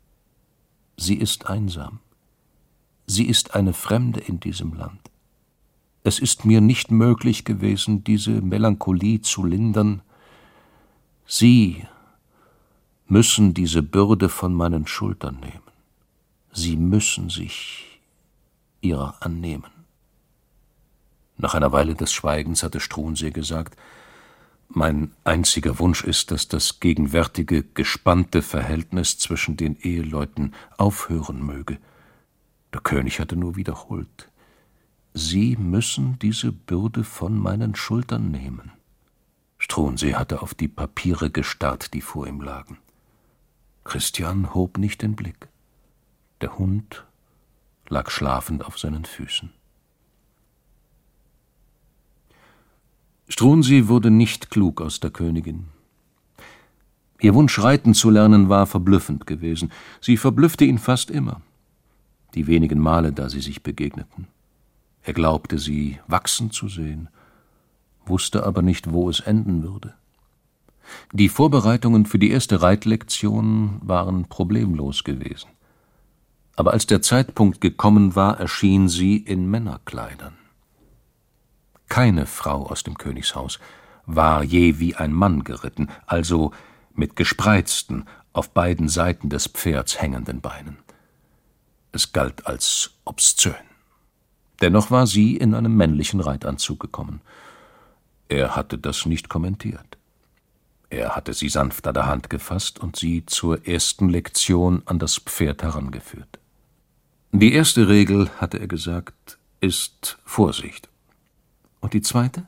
Speaker 2: Sie ist einsam. Sie ist eine Fremde in diesem Land. Es ist mir nicht möglich gewesen, diese Melancholie zu lindern. Sie müssen diese Bürde von meinen Schultern nehmen. Sie müssen sich ihrer annehmen. Nach einer Weile des Schweigens hatte Struensee gesagt: Mein einziger Wunsch ist, dass das gegenwärtige, gespannte Verhältnis zwischen den Eheleuten aufhören möge. Der König hatte nur wiederholt: Sie müssen diese Bürde von meinen Schultern nehmen. Struensee hatte auf die Papiere gestarrt, die vor ihm lagen. Christian hob nicht den Blick. Der Hund lag schlafend auf seinen Füßen. Struensee wurde nicht klug aus der Königin. Ihr Wunsch, reiten zu lernen, war verblüffend gewesen. Sie verblüffte ihn fast immer, die wenigen Male, da sie sich begegneten. Er glaubte, sie wachsen zu sehen, wusste aber nicht, wo es enden würde. Die Vorbereitungen für die erste Reitlektion waren problemlos gewesen. Aber als der Zeitpunkt gekommen war, erschien sie in Männerkleidern. Keine Frau aus dem Königshaus war je wie ein Mann geritten, also mit gespreizten, auf beiden Seiten des Pferds hängenden Beinen. Es galt als obszön. Dennoch war sie in einem männlichen Reitanzug gekommen. Er hatte das nicht kommentiert. Er hatte sie sanft an der Hand gefasst und sie zur ersten Lektion an das Pferd herangeführt. Die erste Regel, hatte er gesagt, ist Vorsicht. Und die zweite?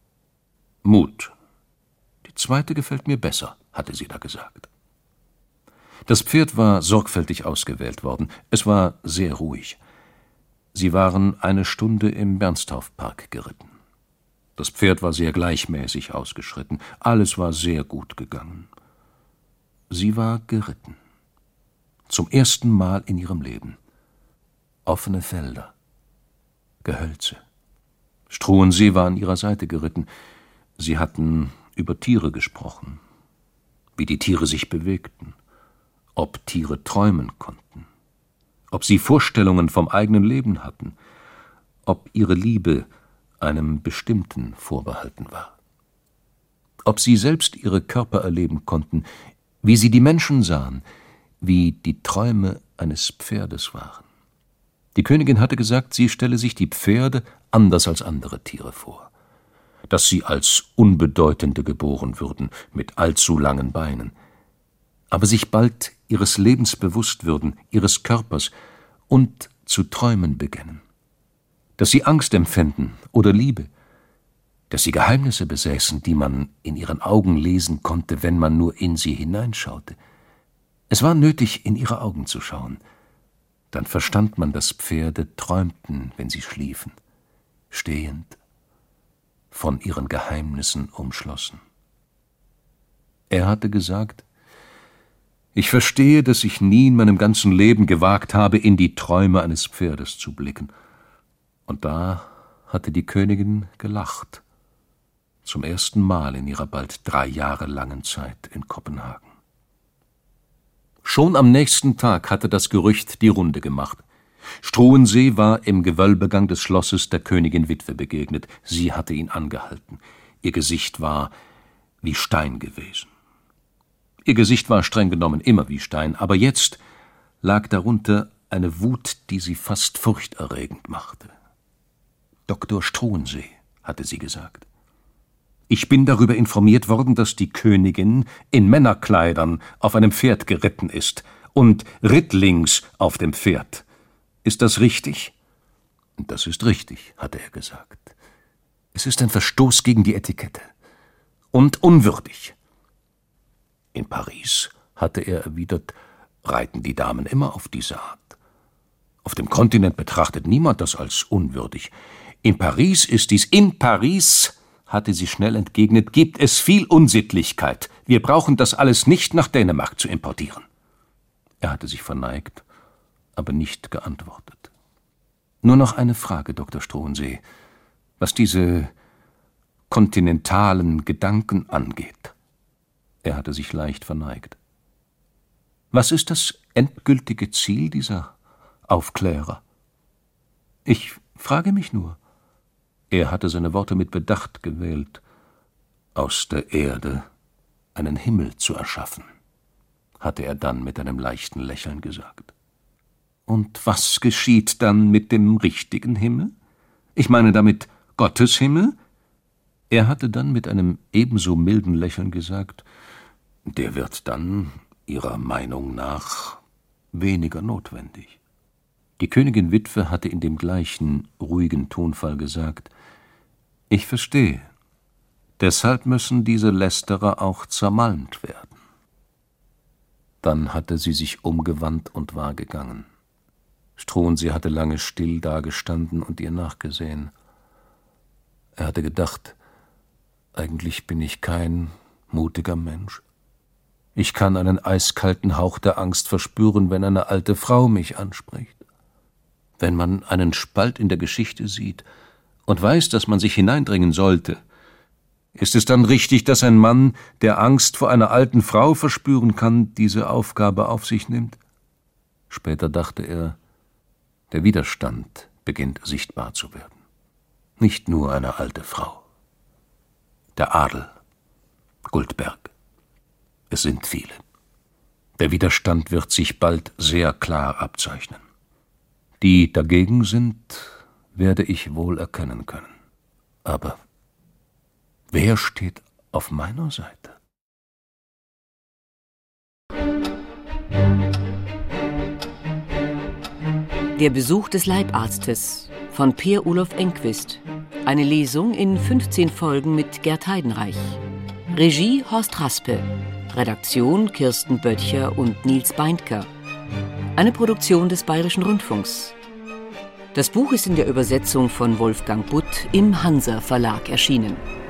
Speaker 2: Mut. Die zweite gefällt mir besser, hatte sie da gesagt. Das Pferd war sorgfältig ausgewählt worden. Es war sehr ruhig. Sie waren eine Stunde im Bernstorffpark geritten. Das Pferd war sehr gleichmäßig ausgeschritten. Alles war sehr gut gegangen. Sie war geritten. Zum ersten Mal in ihrem Leben. Offene Felder. Gehölze. Struensee war an ihrer Seite geritten. Sie hatten über Tiere gesprochen. Wie die Tiere sich bewegten. Ob Tiere träumen konnten. Ob sie Vorstellungen vom eigenen Leben hatten. Ob ihre Liebe einem Bestimmten vorbehalten war. Ob sie selbst ihre Körper erleben konnten, wie sie die Menschen sahen, wie die Träume eines Pferdes waren. Die Königin hatte gesagt, sie stelle sich die Pferde anders als andere Tiere vor, dass sie als Unbedeutende geboren würden, mit allzu langen Beinen, aber sich bald ihres Lebens bewusst würden, ihres Körpers, und zu träumen beginnen. Dass sie Angst empfänden oder Liebe, dass sie Geheimnisse besäßen, die man in ihren Augen lesen konnte, wenn man nur in sie hineinschaute. Es war nötig, in ihre Augen zu schauen. Dann verstand man, dass Pferde träumten, wenn sie schliefen. stehend, von ihren Geheimnissen umschlossen. Er hatte gesagt: »Ich verstehe, dass ich nie in meinem ganzen Leben gewagt habe, in die Träume eines Pferdes zu blicken.« Und da hatte die Königin gelacht, zum ersten Mal in ihrer bald drei Jahre langen Zeit in Kopenhagen. Schon am nächsten Tag hatte das Gerücht die Runde gemacht. Struensee war im Gewölbegang des Schlosses der Königin Witwe begegnet. Sie hatte ihn angehalten. Ihr Gesicht war wie Stein gewesen. Ihr Gesicht war streng genommen immer wie Stein, aber jetzt lag darunter eine Wut, die sie fast furchterregend machte. »Doktor Struensee«, hatte sie gesagt, »ich bin darüber informiert worden, dass die Königin in Männerkleidern auf einem Pferd geritten ist und rittlings auf dem Pferd. Ist das richtig?« »Das ist richtig«, hatte er gesagt. »Es ist ein Verstoß gegen die Etikette und unwürdig.« In Paris, hatte er erwidert, reiten die Damen immer auf diese Art. Auf dem Kontinent betrachtet niemand das als unwürdig. In Paris ist dies, in Paris, hatte sie schnell entgegnet, gibt es viel Unsittlichkeit. Wir brauchen das alles nicht nach Dänemark zu importieren. Er hatte sich verneigt, aber nicht geantwortet. Nur noch eine Frage, Doktor Struensee, was diese kontinentalen Gedanken angeht. Er hatte sich leicht verneigt. Was ist das endgültige Ziel dieser Aufklärer? Ich frage mich nur. Er hatte seine Worte mit Bedacht gewählt, aus der Erde einen Himmel zu erschaffen, hatte er dann mit einem leichten Lächeln gesagt. Und was geschieht dann mit dem richtigen Himmel? Ich meine damit Gottes Himmel? Er hatte dann mit einem ebenso milden Lächeln gesagt, der wird dann, ihrer Meinung nach, weniger notwendig. Die Königin Witwe hatte in dem gleichen ruhigen Tonfall gesagt, »Ich verstehe, deshalb müssen diese Lästerer auch zermalmt werden.« Dann hatte sie sich umgewandt und war gegangen. Struensee hatte lange still dagestanden und ihr nachgesehen. Er hatte gedacht, eigentlich bin ich kein mutiger Mensch. Ich kann einen eiskalten Hauch der Angst verspüren, wenn eine alte Frau mich anspricht. Wenn man einen Spalt in der Geschichte sieht und weiß, dass man sich hineindringen sollte, ist es dann richtig, dass ein Mann, der Angst vor einer alten Frau verspüren kann, diese Aufgabe auf sich nimmt? Später dachte er, der Widerstand beginnt sichtbar zu werden. Nicht nur eine alte Frau. Der Adel, Guldberg. Es sind viele. Der Widerstand wird sich bald sehr klar abzeichnen. Die dagegen sind, werde ich wohl erkennen können. Aber wer steht auf meiner Seite?
Speaker 1: Der Besuch des Leibarztes von Per Olof Enquist. Eine Lesung in fünfzehn Folgen mit Gerd Heidenreich. Regie Horst Raspe. Redaktion Kirsten Böttcher und Nils Beindker. Eine Produktion des Bayerischen Rundfunks. Das Buch ist in der Übersetzung von Wolfgang Butt im Hansa Verlag erschienen.